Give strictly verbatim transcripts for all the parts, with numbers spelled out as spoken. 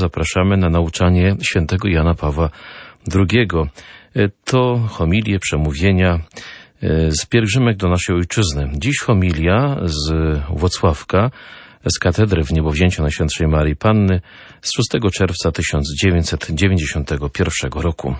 zapraszamy na nauczanie świętego Jana Pawła drugiego. To homilie, przemówienia z pielgrzymek do naszej ojczyzny. Dziś homilia z Włocławka, z katedry w Niebowzięciu Najświętszej Maryi Panny z szóstego czerwca tysiąc dziewięćset dziewięćdziesiątego pierwszego roku.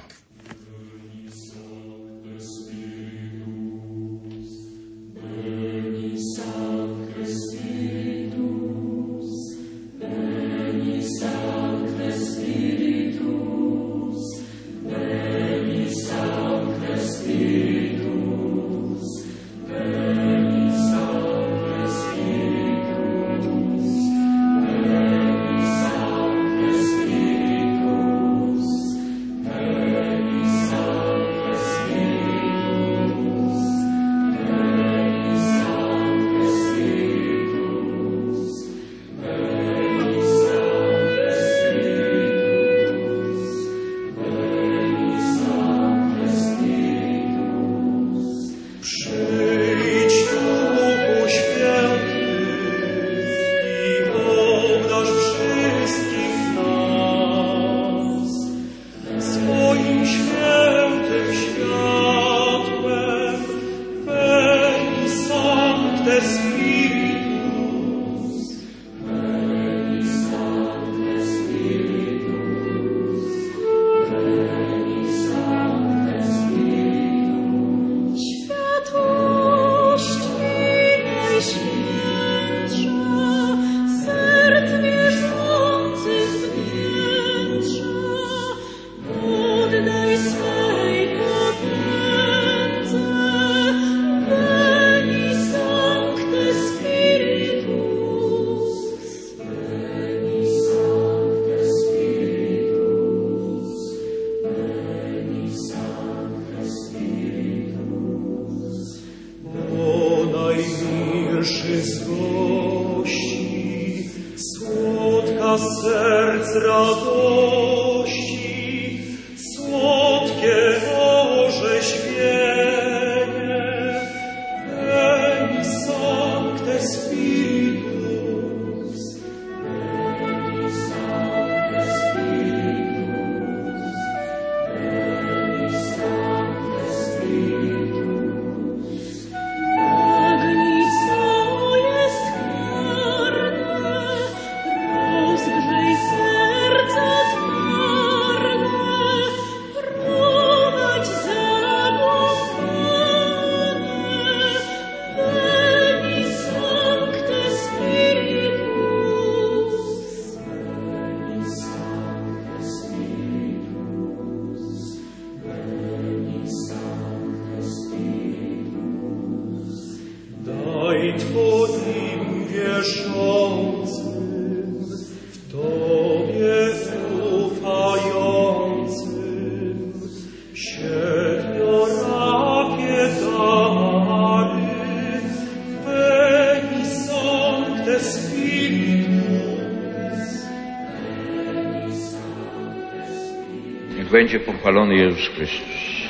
Będzie pochwalony Jezus Chrystus.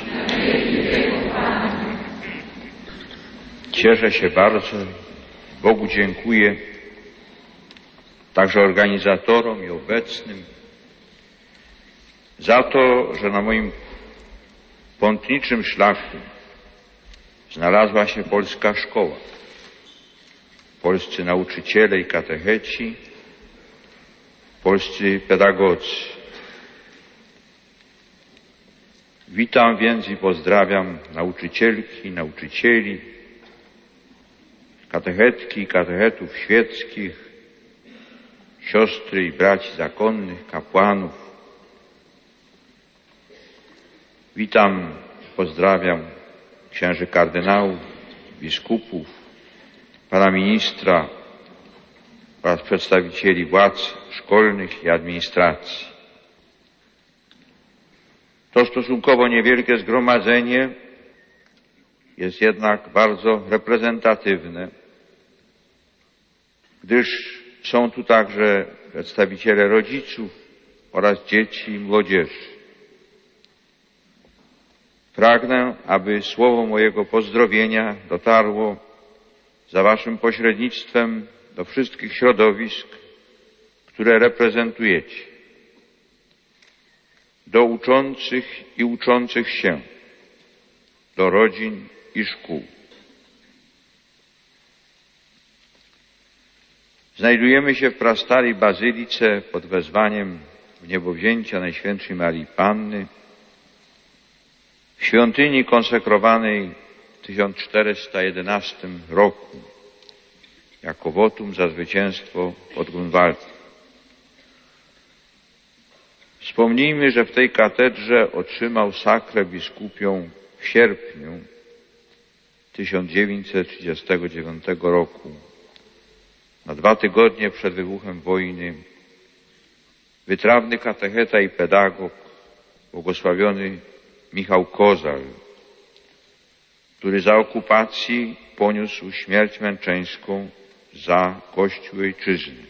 Cieszę się bardzo, Bogu dziękuję, także organizatorom i obecnym za to, że na moim pątniczym szlaku znalazła się polska szkoła, polscy nauczyciele i katecheci, polscy pedagodzy. Witam więc i pozdrawiam nauczycielki, nauczycieli, katechetki i katechetów świeckich, siostry i braci zakonnych, kapłanów. Witam, pozdrawiam księży kardynałów, biskupów, pana ministra oraz przedstawicieli władz szkolnych i administracji. To stosunkowo niewielkie zgromadzenie jest jednak bardzo reprezentatywne, gdyż są tu także przedstawiciele rodziców oraz dzieci i młodzieży. Pragnę, aby słowo mojego pozdrowienia dotarło za waszym pośrednictwem do wszystkich środowisk, które reprezentujecie. do uczących i uczących się, do rodzin i szkół. Znajdujemy się w prastarej bazylice pod wezwaniem Wniebowzięcia Najświętszej Marii Panny, w świątyni konsekrowanej w tysiąc czterysta jedenastym roku jako wotum za zwycięstwo pod Grunwaldem. Wspomnijmy, że w tej katedrze otrzymał sakrę biskupią w sierpniu tysiąc dziewięćset trzydziestego dziewiątego roku, na dwa tygodnie przed wybuchem wojny, wytrawny katecheta i pedagog, błogosławiony Michał Kozal, który za okupacji poniósł śmierć męczeńską za Kościół Ojczyzny.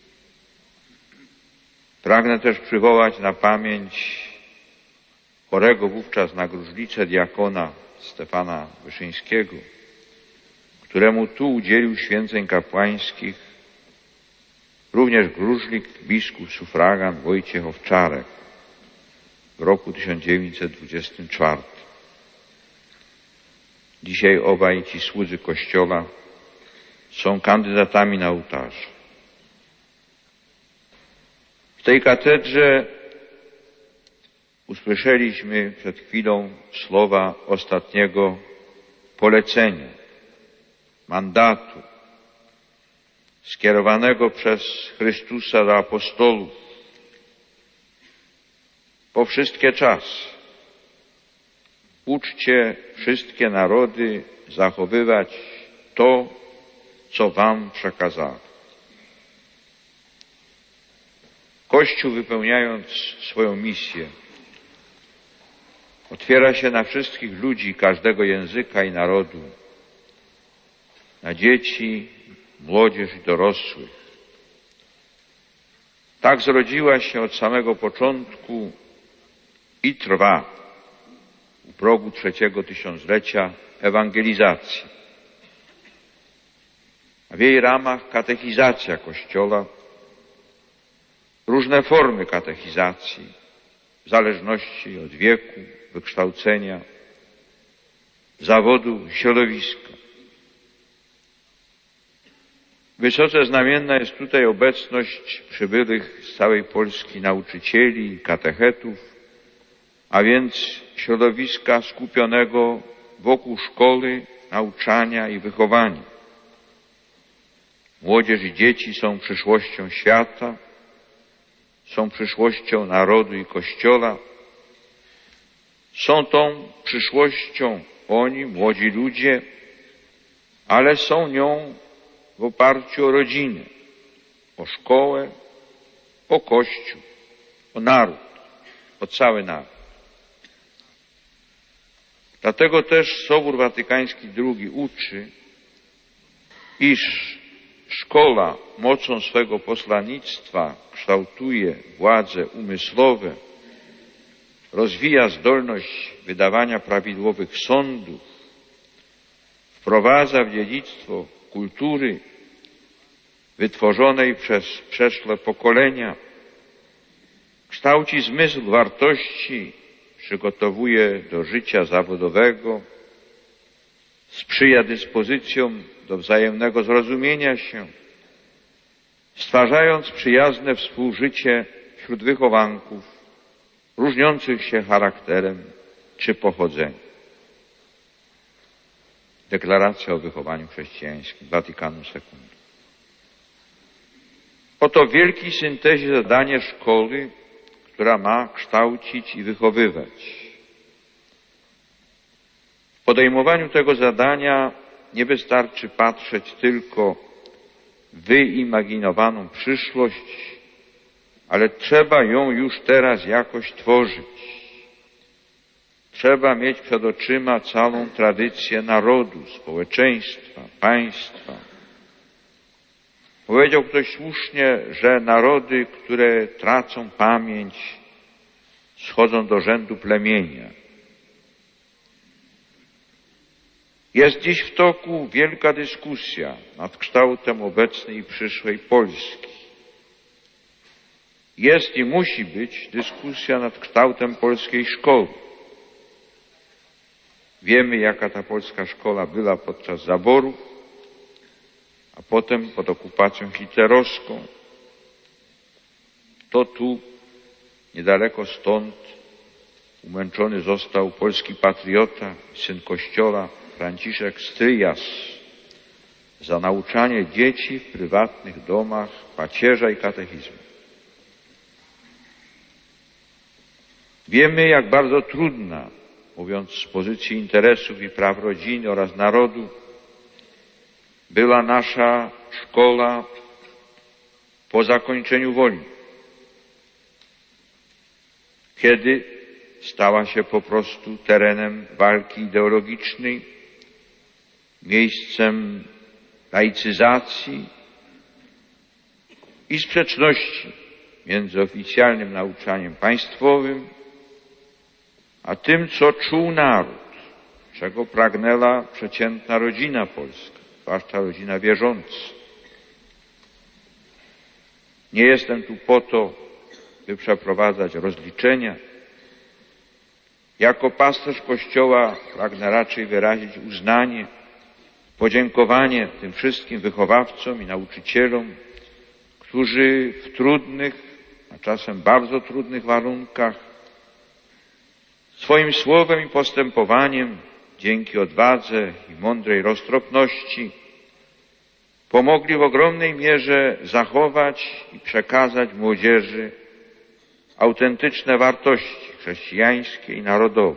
Pragnę też przywołać na pamięć chorego wówczas na gruźlicę diakona Stefana Wyszyńskiego, któremu tu udzielił święceń kapłańskich również gruźlik, biskup sufragan Wojciech Owczarek w roku tysiąc dziewięćset dwudziestym czwartym. Dzisiaj obaj ci słudzy Kościoła są kandydatami na ołtarz. W tej katedrze usłyszeliśmy przed chwilą słowa ostatniego polecenia, mandatu skierowanego przez Chrystusa do apostołów po wszystkie czasy. Uczcie wszystkie narody zachowywać to, co wam przekazałem. Kościół, wypełniając swoją misję, otwiera się na wszystkich ludzi każdego języka i narodu, na dzieci, młodzież i dorosłych. Tak zrodziła się od samego początku i trwa u progu trzeciego tysiąclecia ewangelizacja, a w jej ramach katechizacja Kościoła, różne formy katechizacji w zależności od wieku, wykształcenia, zawodu, środowiska. Wysoce znamienna jest tutaj obecność przybyłych z całej Polski nauczycieli i katechetów, a więc środowiska skupionego wokół szkoły, nauczania i wychowania. Młodzież i dzieci są przyszłością świata, są przyszłością narodu i Kościoła. Są tą przyszłością oni, młodzi ludzie, ale są nią w oparciu o rodzinę, o szkołę, o Kościół, o naród, o cały naród. Dlatego też Sobór Watykański drugi uczy, iż szkoła mocą swego posłannictwa kształtuje władze umysłowe, rozwija zdolność wydawania prawidłowych sądów, wprowadza w dziedzictwo kultury wytworzonej przez przeszłe pokolenia, kształci zmysł wartości, przygotowuje do życia zawodowego, sprzyja dyspozycjom do wzajemnego zrozumienia się, stwarzając przyjazne współżycie wśród wychowanków różniących się charakterem czy pochodzeniem. Deklaracja o wychowaniu chrześcijańskim Watykanu Secundum. Oto w wielkiej syntezie zadanie szkoły, która ma kształcić i wychowywać. W podejmowaniu tego zadania nie wystarczy patrzeć tylko w wyimaginowaną przyszłość, ale trzeba ją już teraz jakoś tworzyć. Trzeba mieć przed oczyma całą tradycję narodu, społeczeństwa, państwa. Powiedział ktoś słusznie, że narody, które tracą pamięć, schodzą do rzędu plemienia. Jest dziś w toku wielka dyskusja nad kształtem obecnej i przyszłej Polski. Jest i musi być dyskusja nad kształtem polskiej szkoły. Wiemy, jaka ta polska szkoła była podczas zaborów, a potem pod okupacją hitlerowską. To tu, niedaleko stąd, umęczony został polski patriota, syn Kościoła, Franciszek Stryjas, za nauczanie dzieci w prywatnych domach pacierza i katechizmu. Wiemy, jak bardzo trudna, mówiąc z pozycji interesów i praw rodziny oraz narodu, była nasza szkoła po zakończeniu wojny, kiedy stała się po prostu terenem walki ideologicznej, miejscem laicyzacji i sprzeczności między oficjalnym nauczaniem państwowym a tym, co czuł naród, czego pragnęła przeciętna rodzina polska, zwłaszcza rodzina wierząca. Nie jestem tu po to, by przeprowadzać rozliczenia. Jako pasterz Kościoła pragnę raczej wyrazić uznanie, podziękowanie tym wszystkim wychowawcom i nauczycielom, którzy w trudnych, a czasem bardzo trudnych warunkach swoim słowem i postępowaniem, dzięki odwadze i mądrej roztropności, pomogli w ogromnej mierze zachować i przekazać młodzieży autentyczne wartości chrześcijańskie i narodowe.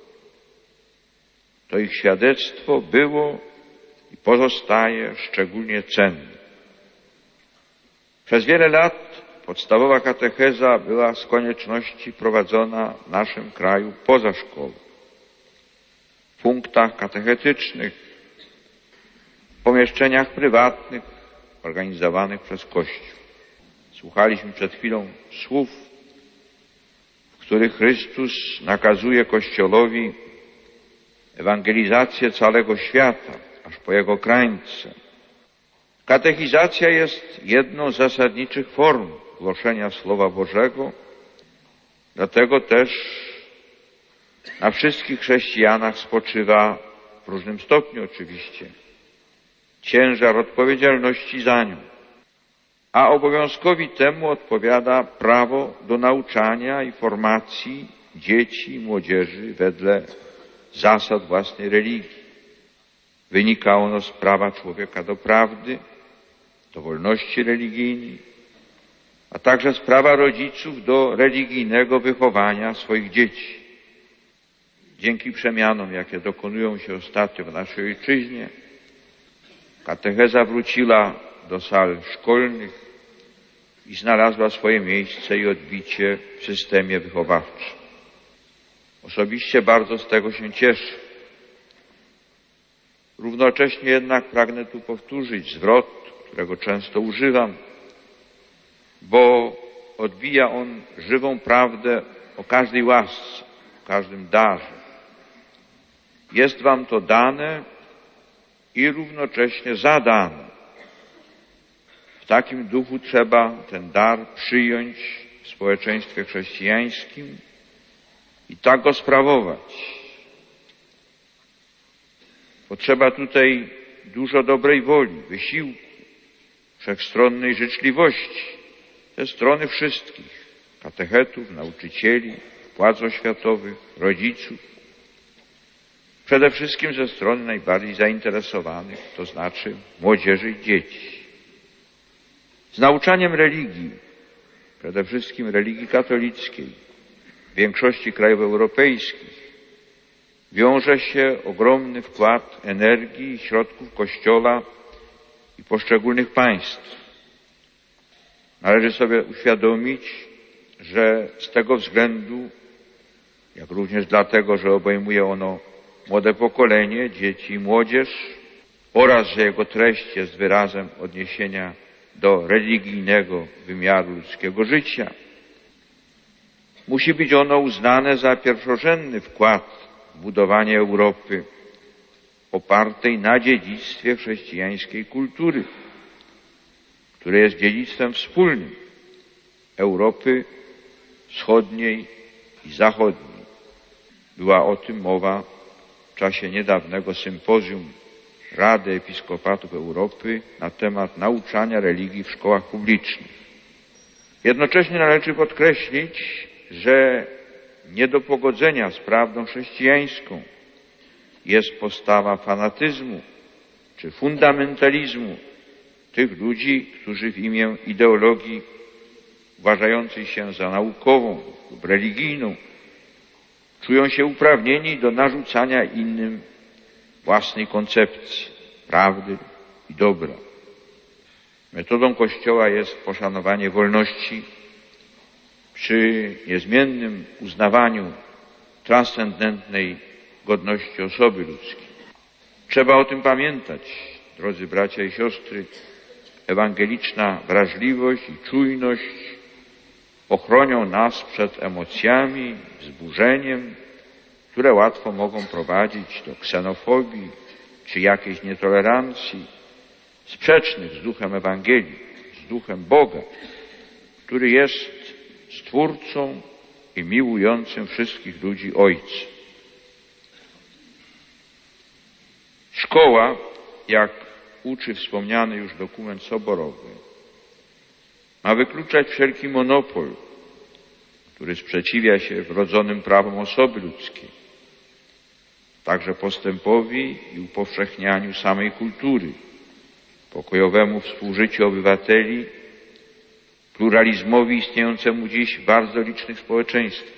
To ich świadectwo było i pozostaje szczególnie cenne. Przez wiele lat podstawowa katecheza była z konieczności prowadzona w naszym kraju poza szkołą, w punktach katechetycznych, w pomieszczeniach prywatnych organizowanych przez Kościół. Słuchaliśmy przed chwilą słów, w których Chrystus nakazuje Kościołowi ewangelizację całego świata, aż po jego krańce. Katechizacja jest jedną z zasadniczych form głoszenia Słowa Bożego, dlatego też na wszystkich chrześcijanach spoczywa, w różnym stopniu oczywiście, ciężar odpowiedzialności za nią, a obowiązkowi temu odpowiada prawo do nauczania i formacji dzieci i młodzieży wedle zasad własnej religii. Wynika ono z prawa człowieka do prawdy, do wolności religijnej, a także z prawa rodziców do religijnego wychowania swoich dzieci. Dzięki przemianom, jakie dokonują się ostatnio w naszej ojczyźnie, katecheza wróciła do sal szkolnych i znalazła swoje miejsce i odbicie w systemie wychowawczym. Osobiście bardzo z tego się cieszę. Równocześnie jednak pragnę tu powtórzyć zwrot, którego często używam, bo odbija on żywą prawdę o każdej łasce, o każdym darze. Jest wam to dane i równocześnie zadane. W takim duchu trzeba ten dar przyjąć w społeczeństwie chrześcijańskim i tak go sprawować. Potrzeba tutaj dużo dobrej woli, wysiłku, wszechstronnej życzliwości ze strony wszystkich katechetów, nauczycieli, władz oświatowych, rodziców. Przede wszystkim ze strony najbardziej zainteresowanych, to znaczy młodzieży i dzieci. Z nauczaniem religii, przede wszystkim religii katolickiej, w większości krajów europejskich, wiąże się ogromny wkład energii i środków Kościoła i poszczególnych państw. Należy sobie uświadomić, że z tego względu, jak również dlatego, że obejmuje ono młode pokolenie, dzieci i młodzież oraz, że jego treść jest wyrazem odniesienia do religijnego wymiaru ludzkiego życia, musi być ono uznane za pierwszorzędny wkład w budowanie Europy opartej na dziedzictwie chrześcijańskiej kultury, które jest dziedzictwem wspólnym. Europy Wschodniej i Zachodniej. Była o tym mowa w czasie niedawnego sympozjum Rady Episkopatów Europy na temat nauczania religii w szkołach publicznych. Jednocześnie należy podkreślić, że nie do pogodzenia z prawdą chrześcijańską jest postawa fanatyzmu czy fundamentalizmu tych ludzi, którzy w imię ideologii uważającej się za naukową lub religijną czują się uprawnieni do narzucania innym własnej koncepcji prawdy i dobra. Metodą Kościoła jest poszanowanie wolności przy niezmiennym uznawaniu transcendentnej godności osoby ludzkiej. Trzeba o tym pamiętać, drodzy bracia i siostry. Ewangeliczna wrażliwość i czujność ochronią nas przed emocjami, wzburzeniem, które łatwo mogą prowadzić do ksenofobii czy jakiejś nietolerancji, sprzecznych z duchem Ewangelii, z duchem Boga, który jest Stwórcą i miłującym wszystkich ludzi Ojcem. Szkoła, jak uczy wspomniany już dokument soborowy, ma wykluczać wszelki monopol, który sprzeciwia się wrodzonym prawom osoby ludzkiej, także postępowi i upowszechnianiu samej kultury, pokojowemu współżyciu obywateli, pluralizmowi istniejącemu dziś w bardzo licznych społeczeństwach.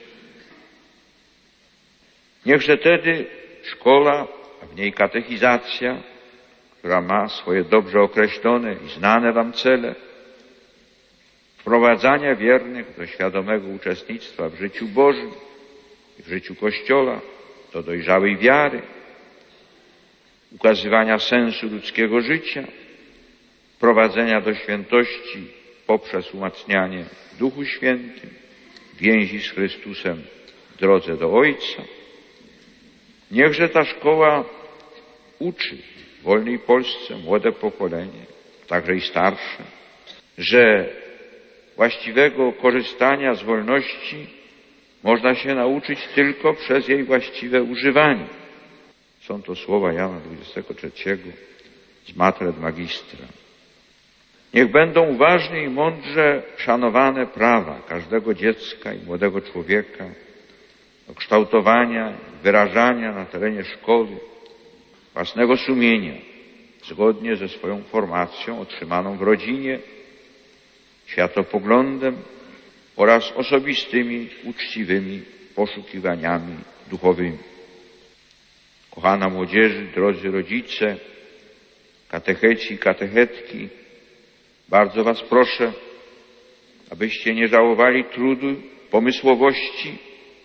Niechże tedy szkoła, a w niej katechizacja, która ma swoje dobrze określone i znane wam cele, wprowadzania wiernych do świadomego uczestnictwa w życiu Bożym i w życiu Kościoła, do dojrzałej wiary, ukazywania sensu ludzkiego życia, prowadzenia do świętości poprzez umacnianie w Duchu Świętym, więzi z Chrystusem w drodze do Ojca. Niechże ta szkoła uczy w wolnej Polsce młode pokolenie, także i starsze, że właściwego korzystania z wolności można się nauczyć tylko przez jej właściwe używanie. Są to słowa Jana dwudziestego trzeciego z Mater et Magistra. Niech będą uważnie i mądrze szanowane prawa każdego dziecka i młodego człowieka do kształtowania, wyrażania na terenie szkoły własnego sumienia, zgodnie ze swoją formacją otrzymaną w rodzinie, światopoglądem oraz osobistymi, uczciwymi poszukiwaniami duchowymi. Kochana młodzieży, drodzy rodzice, katecheci i katechetki, bardzo was proszę, abyście nie żałowali trudu, pomysłowości,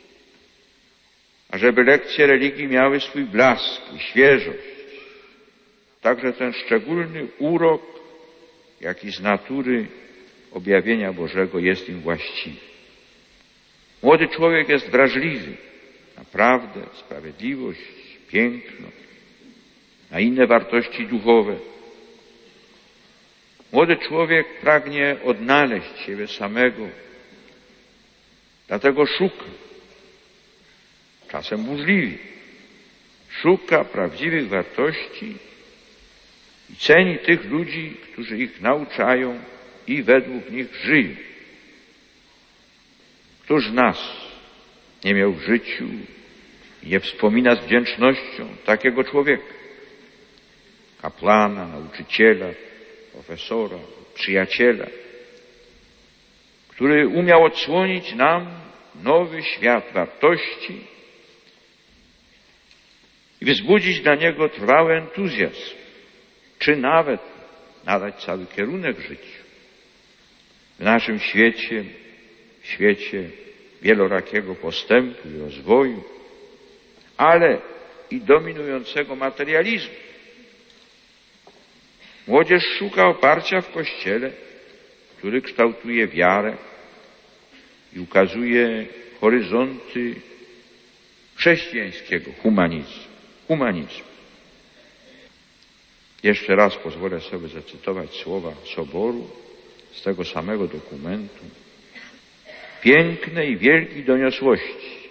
ażeby lekcje religii miały swój blask i świeżość, także ten szczególny urok, jaki z natury objawienia Bożego jest im właściwy. Młody człowiek jest wrażliwy na prawdę, sprawiedliwość, piękno, na inne wartości duchowe. Młody człowiek pragnie odnaleźć siebie samego, dlatego szuka, czasem burzliwie, szuka prawdziwych wartości i ceni tych ludzi, którzy ich nauczają i według nich żyją. Któż z nas nie miał w życiu i nie wspomina z wdzięcznością takiego człowieka, kaplana, nauczyciela, profesora, przyjaciela, który umiał odsłonić nam nowy świat wartości i wzbudzić dla niego trwały entuzjazm, czy nawet nadać cały kierunek życiu. W naszym świecie, w świecie wielorakiego postępu i rozwoju, ale i dominującego materializmu, młodzież szuka oparcia w Kościele, który kształtuje wiarę i ukazuje horyzonty chrześcijańskiego humanizmu. humanizmu. Jeszcze raz pozwolę sobie zacytować słowa Soboru z tego samego dokumentu. pięknej, wielkiej doniosłości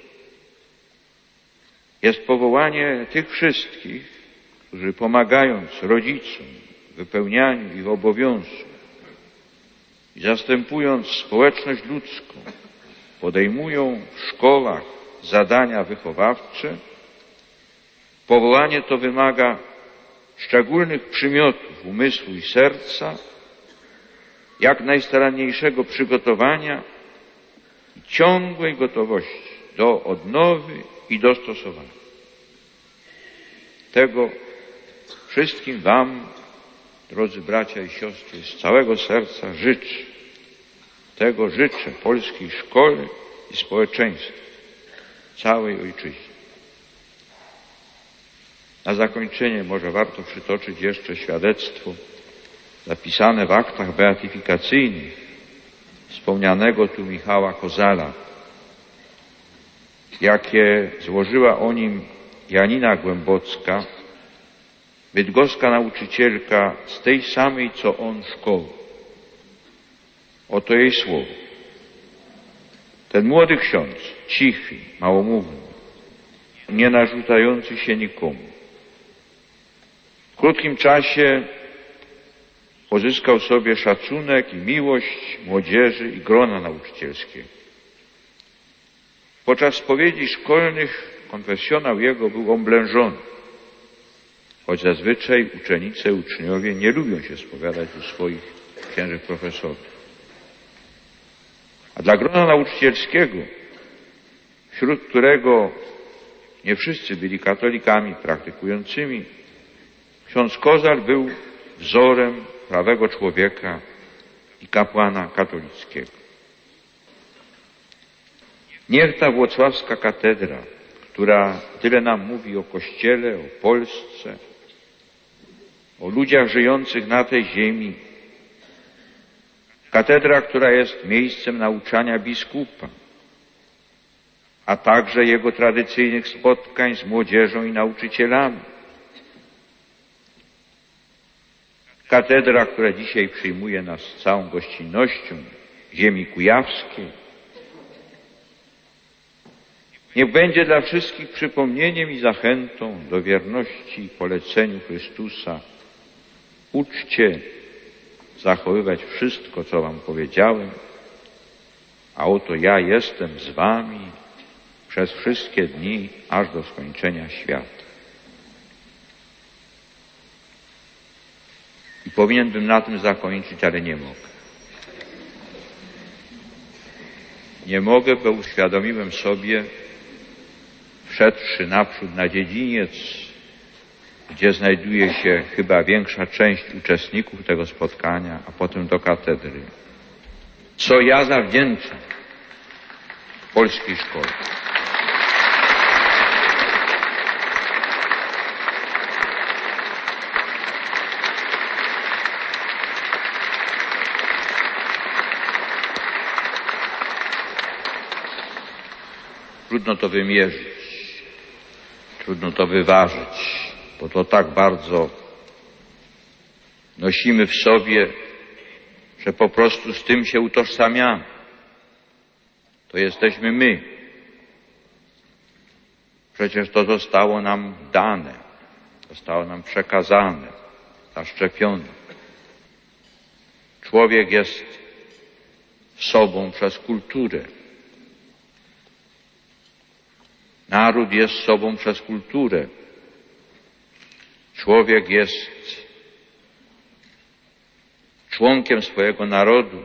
jest powołanie tych wszystkich, którzy pomagając rodzicom w wypełnianiu ich obowiązków i zastępując społeczność ludzką, podejmują w szkołach zadania wychowawcze. Powołanie to wymaga szczególnych przymiotów umysłu i serca, jak najstaranniejszego przygotowania i ciągłej gotowości do odnowy i dostosowania. Tego wszystkim Wam, drodzy bracia i siostry, z całego serca życzę. Tego życzę polskiej szkole i społeczeństwu, całej ojczyźnie. Na zakończenie może warto przytoczyć jeszcze świadectwo zapisane w aktach beatyfikacyjnych wspomnianego tu Michała Kozala, jakie złożyła o nim Janina Głębocka, bydgoska nauczycielka z tej samej co on szkoły. Oto jej słowo. Ten młody ksiądz, cichy, małomówny, nie narzucający się nikomu, w krótkim czasie pozyskał sobie szacunek i miłość młodzieży i grona nauczycielskiego. Podczas spowiedzi szkolnych konfesjonał jego był oblężony, choć zazwyczaj uczennice i uczniowie nie lubią się spowiadać u swoich księży profesorów. A dla grona nauczycielskiego, wśród którego nie wszyscy byli katolikami praktykującymi, ksiądz Kozal był wzorem prawego człowieka i kapłana katolickiego. Niech ta włocławska katedra, która tyle nam mówi o Kościele, o Polsce, o ludziach żyjących na tej ziemi, katedra, która jest miejscem nauczania biskupa, a także jego tradycyjnych spotkań z młodzieżą i nauczycielami. Katedra, która dzisiaj przyjmuje nas z całą gościnnością ziemi kujawskiej, niech będzie dla wszystkich przypomnieniem i zachętą do wierności i poleceniu Chrystusa. Uczcie zachowywać wszystko, co wam powiedziałem, a oto ja jestem z wami przez wszystkie dni, aż do skończenia świata. I powinienem na tym zakończyć, ale nie mogę. Nie mogę, bo uświadomiłem sobie, wszedłszy naprzód na dziedziniec, gdzie znajduje się chyba większa część uczestników tego spotkania, a potem do katedry, co ja zawdzięczam polskiej szkole. Trudno to wymierzyć, trudno to wyważyć, bo to tak bardzo nosimy w sobie, że po prostu z tym się utożsamiamy. To jesteśmy my. Przecież to zostało nam dane, zostało nam przekazane, zaszczepione. Człowiek jest sobą przez kulturę. Naród jest sobą przez kulturę. Człowiek jest członkiem swojego narodu,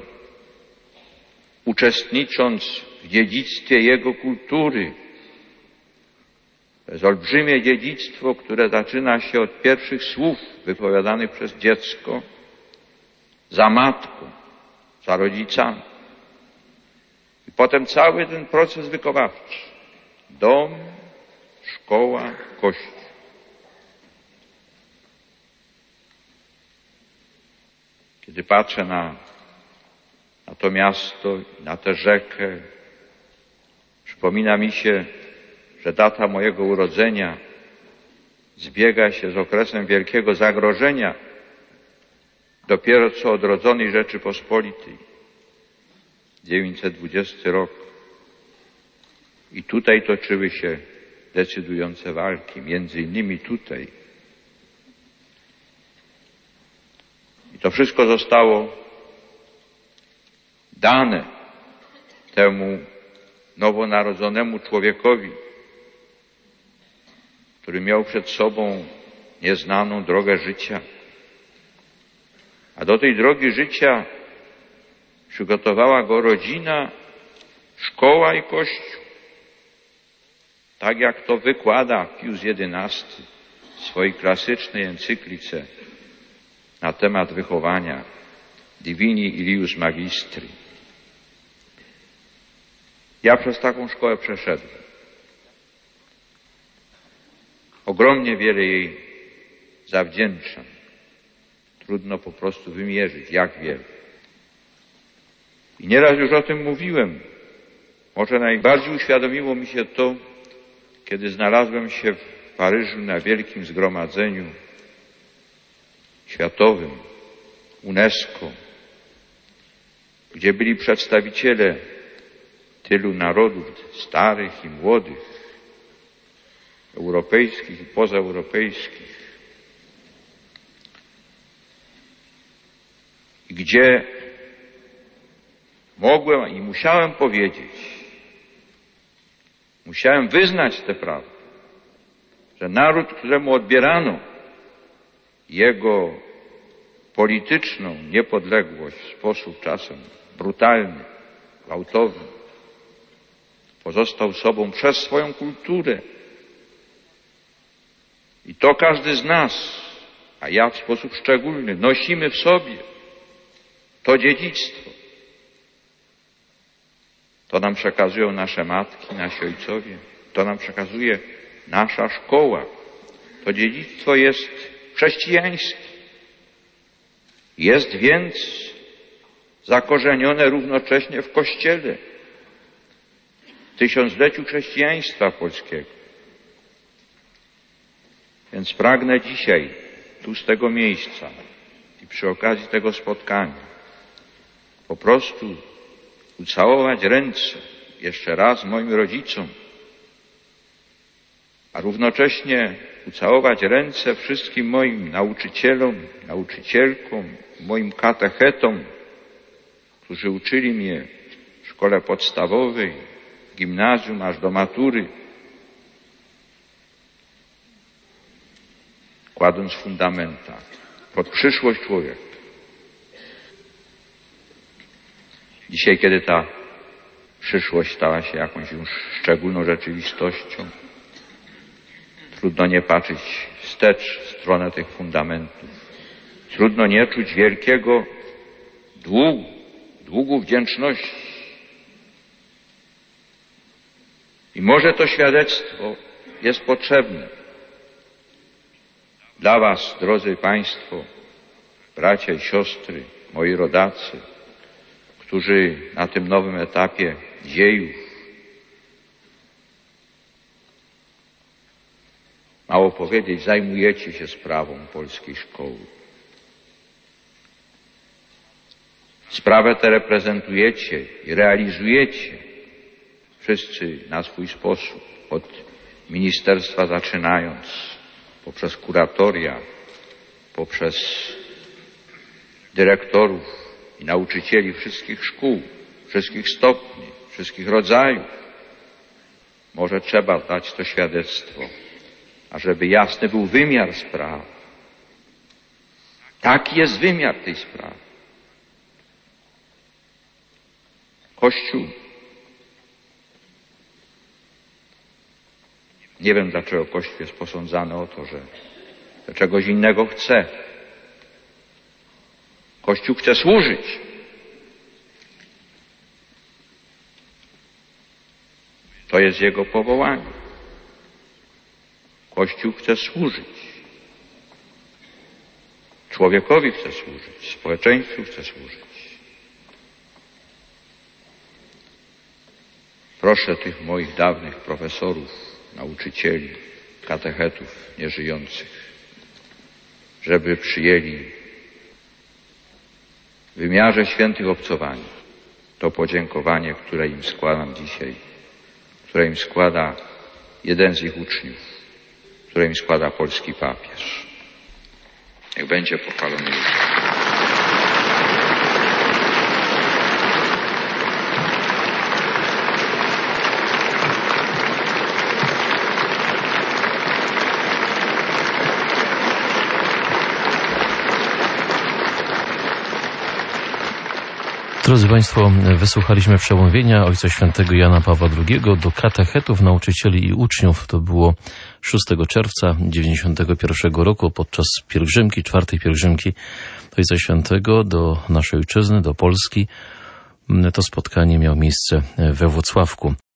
uczestnicząc w dziedzictwie jego kultury. To jest olbrzymie dziedzictwo, które zaczyna się od pierwszych słów wypowiadanych przez dziecko za matką, za rodzicami. I potem cały ten proces wychowawczy. Dom, szkoła, kościół. Kiedy patrzę na, na to miasto, na tę rzekę, przypomina mi się, że data mojego urodzenia zbiega się z okresem wielkiego zagrożenia dopiero co odrodzonej Rzeczypospolitej. dziewięćset dwudziesty rok. I tutaj toczyły się decydujące walki, między innymi tutaj. I to wszystko zostało dane temu nowonarodzonemu człowiekowi, który miał przed sobą nieznaną drogę życia. A do tej drogi życia przygotowała go rodzina, szkoła i Kościół. Tak jak to wykłada Pius jedenasty w swojej klasycznej encyklice na temat wychowania Divini Ilius Magistri. Ja przez taką szkołę przeszedłem. Ogromnie wiele jej zawdzięczam. Trudno po prostu wymierzyć, jak wiele. I nieraz już o tym mówiłem. Może najbardziej uświadomiło mi się to, kiedy znalazłem się w Paryżu na wielkim zgromadzeniu światowym UNESCO, gdzie byli przedstawiciele tylu narodów, starych i młodych, europejskich i pozaeuropejskich, i gdzie mogłem i musiałem powiedzieć, musiałem wyznać tę prawdę, że naród, któremu odbierano jego polityczną niepodległość w sposób czasem brutalny, gwałtowny, pozostał sobą przez swoją kulturę. I to każdy z nas, a ja w sposób szczególny, nosimy w sobie to dziedzictwo. To nam przekazują nasze matki, nasi ojcowie. To nam przekazuje nasza szkoła. To dziedzictwo jest chrześcijańskie. Jest więc zakorzenione równocześnie w Kościele, w tysiącleciu chrześcijaństwa polskiego. Więc pragnę dzisiaj, tu z tego miejsca i przy okazji tego spotkania, po prostu ucałować ręce jeszcze raz moim rodzicom, a równocześnie ucałować ręce wszystkim moim nauczycielom, nauczycielkom, moim katechetom, którzy uczyli mnie w szkole podstawowej, w gimnazjum aż do matury, kładąc fundamenta pod przyszłość człowieka. Dzisiaj, kiedy ta przyszłość stała się jakąś już szczególną rzeczywistością, trudno nie patrzeć wstecz w stronę tych fundamentów. Trudno nie czuć wielkiego długu, długu wdzięczności. I może to świadectwo jest potrzebne dla was, drodzy Państwo, bracia i siostry, moi rodacy, którzy na tym nowym etapie dziejów, mało powiedzieć, zajmujecie się sprawą polskiej szkoły. Sprawę tę reprezentujecie i realizujecie wszyscy na swój sposób, od ministerstwa zaczynając, poprzez kuratoria, poprzez dyrektorów i nauczycieli wszystkich szkół, wszystkich stopni, wszystkich rodzajów. Może trzeba dać to świadectwo, ażeby jasny był wymiar sprawy. Taki jest wymiar tej sprawy. Kościół, nie wiem dlaczego Kościół jest posądzany o to, że, że czegoś innego chce. Kościół chce służyć. To jest jego powołanie. Kościół chce służyć. Człowiekowi chce służyć, społeczeństwu chce służyć. Proszę tych moich dawnych profesorów, nauczycieli, katechetów nieżyjących, żeby przyjęli w wymiarze świętych obcowań to podziękowanie, które im składam dzisiaj, które im składa jeden z ich uczniów, które im składa polski papież. Niech będzie pochwalony Jezus. Drodzy Państwo, wysłuchaliśmy przemówienia Ojca Świętego Jana Pawła drugiego do katechetów, nauczycieli i uczniów. To było szóstego czerwca dziewięćdziesiątego pierwszego roku podczas pielgrzymki, czwartej pielgrzymki Ojca Świętego do naszej ojczyzny, do Polski. To spotkanie miało miejsce we Włocławku.